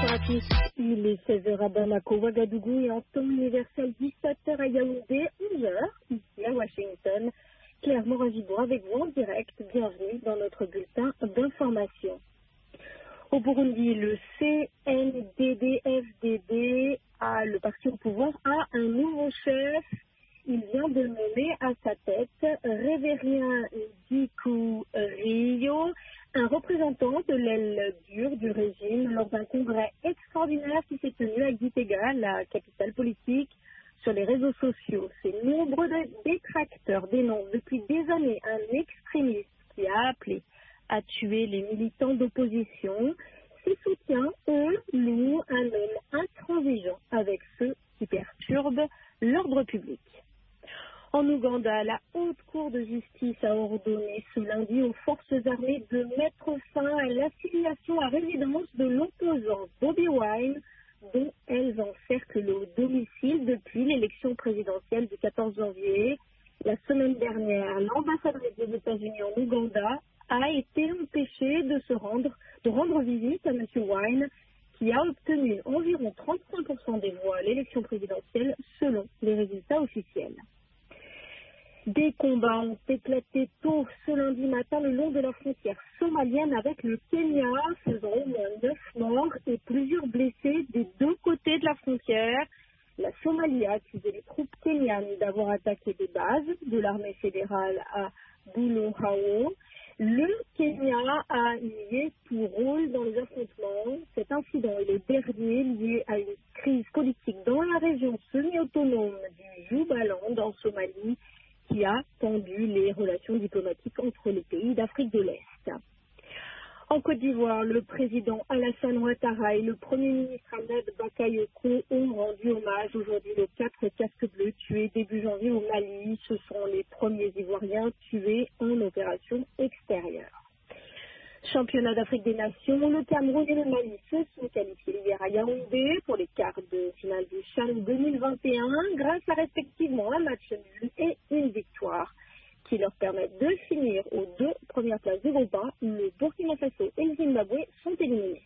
Bonsoir à tous. Il est 16h à Bamako, Ouagadougou et en temps universel 17h à Yaoundé, 11h ici à Washington. Claire Moragibo avec vous en direct. Bienvenue dans notre bulletin d'information. Au Burundi, le CNDD-FDD, le parti au pouvoir, a un nouveau chef. Il vient de nommer à sa tête Révérien Diku Rio, un représentant de l'aile dure du régime lors d'un congrès extraordinaire qui s'est tenu à Gitega, la capitale politique, sur les réseaux sociaux. Ces nombreux détracteurs dénoncent depuis des années un extrémiste qui a appelé à tuer les militants d'opposition. Ses soutiens, eux, louent un homme intransigeant avec ceux qui perturbent l'ordre public. En Ouganda, la Haute Cour de justice a ordonné ce lundi aux forces armées de mettre fin à l'assignation à résidence de l'opposant Bobi Wine, dont elles encerclent le domicile depuis l'élection présidentielle du 14 janvier. La semaine dernière, l'ambassadrice des États-Unis en Ouganda a été empêchée de rendre visite à M. Wine, qui a obtenu environ 35% des voix à l'élection présidentielle selon les résultats officiels. Des combats ont éclaté tôt ce lundi matin le long de la frontière somalienne avec le Kenya, faisant au moins 9 morts et plusieurs blessés des deux côtés de la frontière. La Somalie a accusé les troupes kenyanes d'avoir attaqué des bases de l'armée fédérale à Bulawayo. Le Kenya a nié tout rôle dans les affrontements. Cet incident est le dernier lié à une crise politique dans la région semi-autonome du Jubaland en Somalie, qui a tendu les relations diplomatiques entre les pays d'Afrique de l'Est. En Côte d'Ivoire, le président Alassane Ouattara et le premier ministre Ahmed Bakayoko ont rendu hommage aujourd'hui aux 4 casques bleus tués début janvier au Mali. Ce sont les premiers Ivoiriens tués en opération extérieure. Championnat d'Afrique des Nations, le Cameroun et le Mali se sont qualifiés hier à Yaoundé pour les quarts de finale du CHAN 2021 grâce à respectivement un match nul et une victoire qui leur permettent de finir aux 2 premières places du groupe A. Le Burkina Faso et le Zimbabwe sont éliminés.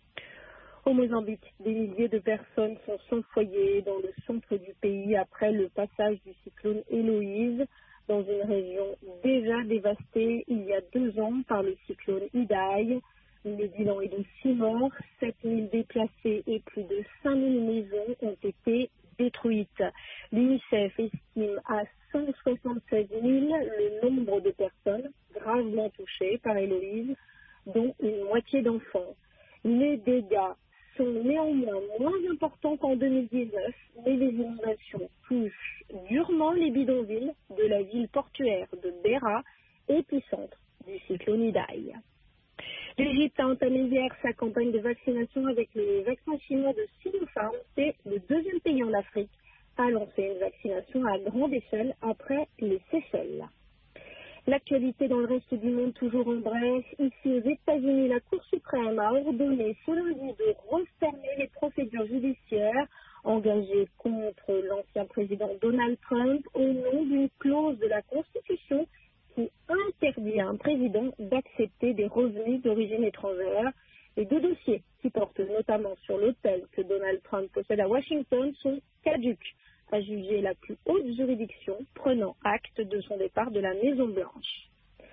Au Mozambique, des milliers de personnes sont sans foyer dans le centre du pays après le passage du cyclone Héloïse, dans une région déjà dévastée il y a 2 ans par le cyclone Idai. Le bilan est de 6 morts, 7000 déplacés et plus de 5000 maisons ont été détruites. L'UNICEF estime à 176 000 le nombre de personnes gravement touchées par Héloïse, dont une moitié d'enfants. Les dégâts sont néanmoins moins importants qu'en 2019, mais les inondations touchent durement les bidonvilles de la ville portuaire de Beira, épicentre du cyclone Idai. L'Égypte a entamé hier sa campagne de vaccination avec le vaccin chinois de Sinopharm. C'est le 2e pays en Afrique à lancer une vaccination à grande échelle après les Seychelles. L'actualité dans le reste du monde toujours en bref. Ici aux États-Unis, la Cour suprême a ordonné ce lundi de refermer les procédures judiciaires engagées contre l'ancien président Donald Trump au nom d'une clause de la Constitution qui interdit à un président d'accepter des revenus d'origine étrangère. Les 2 dossiers qui portent notamment sur l'hôtel que Donald Trump possède à Washington sont caducs, a jugé la plus haute juridiction prenant acte de son départ de la Maison-Blanche.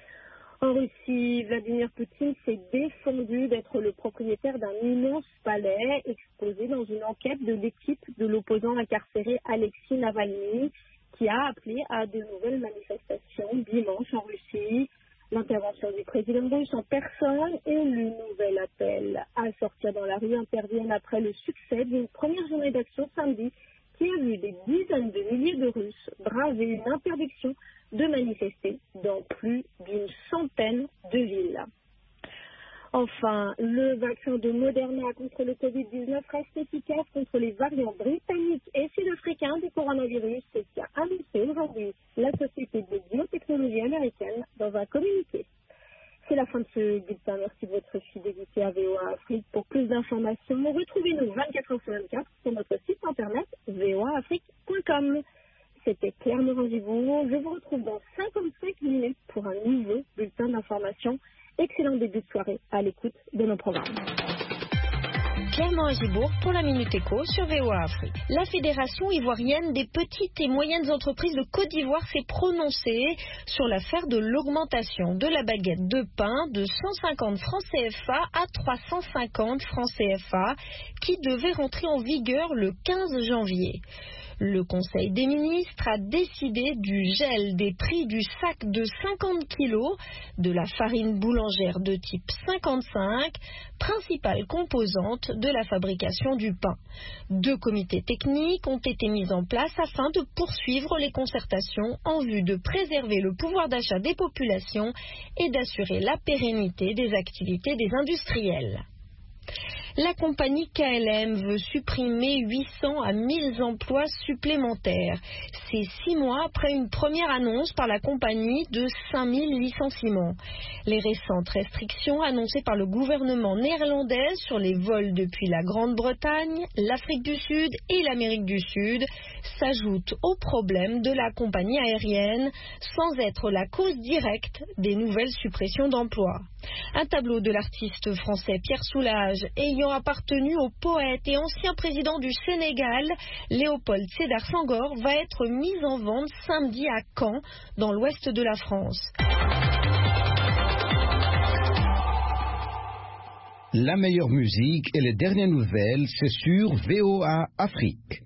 En Russie, Vladimir Poutine s'est défendu d'être le propriétaire d'un immense palais exposé dans une enquête de l'équipe de l'opposant incarcéré Alexei Navalny, qui a appelé à de nouvelles manifestations dimanche en Russie. L'intervention du président russe en personne et le nouvel appel à sortir dans la rue interviennent après le succès d'une première journée d'action samedi qui a vu des dizaines de milliers de Russes braver une interdiction de manifester dans plus d'une centaine de villes. Enfin, le vaccin de Moderna contre le Covid-19 reste efficace contre les variants britanniques et sud-africains du coronavirus. C'est ce qu'a annoncé aujourd'hui la société de biotechnologie américaine dans un communiqué. C'est la fin de ce bulletin. Merci de votre fidélité à VOA Afrique. Pour plus d'informations, retrouvez-nous 24h/24 sur notre site internet voaafrique.com. C'était Claire Morangivo. Je vous retrouve dans 55 minutes pour un nouveau bulletin d'information. Excellent début de soirée à l'écoute de nos programmes. Clément Agibourg pour la Minute Éco sur VOA Afrique. La Fédération ivoirienne des petites et moyennes entreprises de Côte d'Ivoire s'est prononcée sur l'affaire de l'augmentation de la baguette de pain de 150 francs CFA à 350 francs CFA qui devait rentrer en vigueur le 15 janvier. Le Conseil des ministres a décidé du gel des prix du sac de 50 kilos de la farine boulangère de type 55, principale composante de la fabrication du pain. 2 comités techniques ont été mis en place afin de poursuivre les concertations en vue de préserver le pouvoir d'achat des populations et d'assurer la pérennité des activités des industriels. La compagnie KLM veut supprimer 800 à 1000 emplois supplémentaires. C'est 6 mois après une première annonce par la compagnie de 5000 licenciements. Les récentes restrictions annoncées par le gouvernement néerlandais sur les vols depuis la Grande-Bretagne, l'Afrique du Sud et l'Amérique du Sud s'ajoutent aux problèmes de la compagnie aérienne sans être la cause directe des nouvelles suppressions d'emplois. Un tableau de l'artiste français Pierre Soulages ayant appartenu au poète et ancien président du Sénégal, Léopold Sédar Senghor, va être mis en vente samedi à Caen, dans l'ouest de la France. La meilleure musique et les dernières nouvelles, c'est sur VOA Afrique.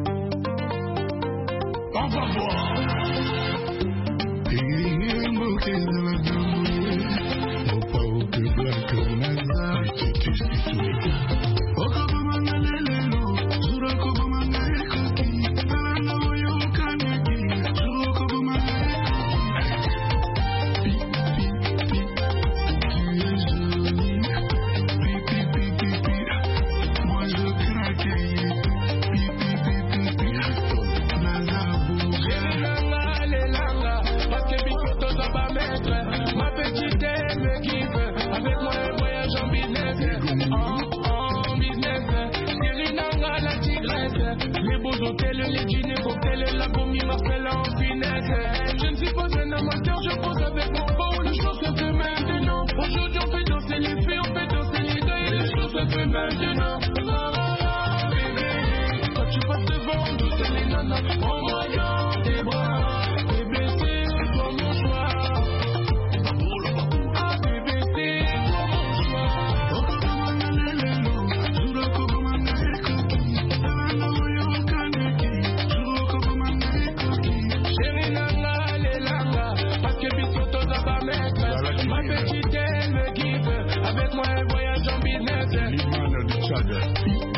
Les dîners, cocktails, la commis m'appelle en finesse. Je ne suis pas un amateur, je pose avec mon beau. Les choses se fait maintenant. Aujourd'hui on fait danser les filles, on fait danser les gars. Et les choses se fait maintenant. Bébé, quand tu passes devant, douce les nanas. Prends-moi dans tes bras. Bébé, c'est toi mon choix. Ah bébé, c'est toi mon choix. Ma petite, elle me kiffe. Avec moi, elle voyage en business.